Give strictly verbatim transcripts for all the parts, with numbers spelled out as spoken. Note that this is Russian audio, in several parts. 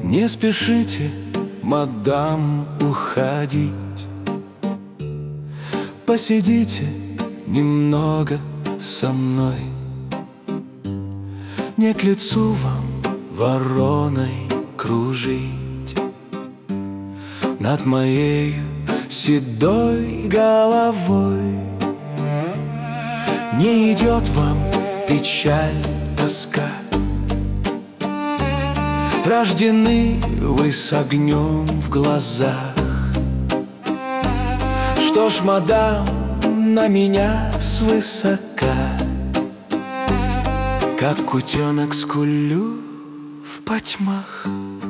Не спешите, мадам, уходить. Посидите немного со мной. Не к лицу вам вороной кружить над моей седой головой. Не идет вам печаль, тоска. Рождены вы с огнем в глазах. Что ж, мадам, на меня свысока, как утенок скулю в потьмах.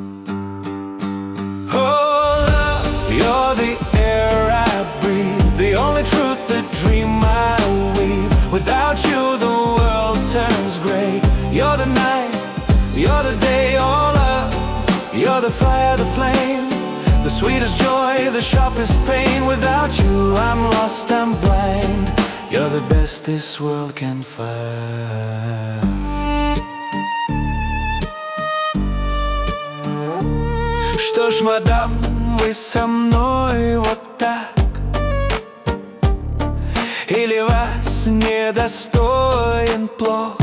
Oh, love, you're the air I breathe, the only truth, the dream I weave. Without you the world turns gray. You're the night, you're the day, oh love, you're the fire, the flame, the sweetest joy, the sharpest pain. Without you I'm lost, I'm blind. You're the best this world can find. Что ж, мадам, вы со мной вот так? Или вас недостоин плох?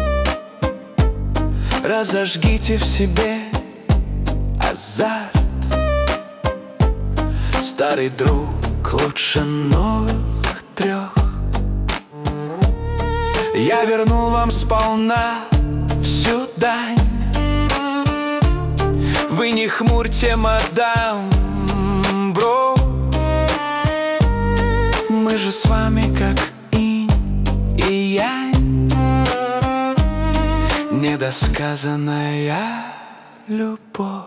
Разожгите в себе азарт. Старый друг лучше новых трех. Я вернул вам сполна всю дань. Вы не хмурьте, мадам, бро. Мы же с вами как инь и янь, недосказанная любовь.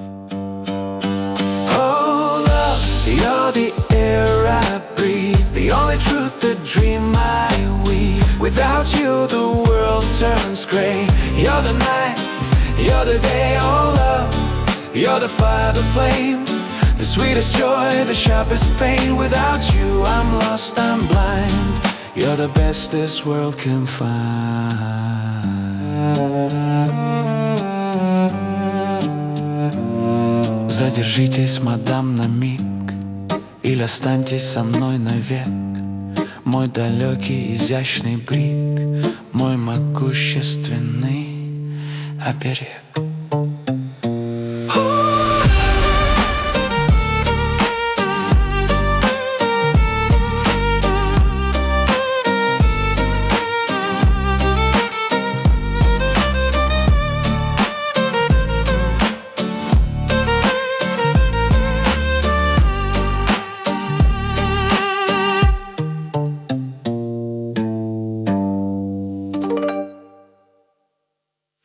Oh, love, you're the air I breathe, the only truth, the dream I weave. Without you the world turns gray. You're the night, you're the day, oh love, you're the fire, the flame, the sweetest joy, the sharpest pain. Without you I'm lost, I'm blind. You're the best this world can find. Задержитесь, мадам, на миг, или останьтесь со мной навек. Мой далекий изящный брик, мой могущественный оберег.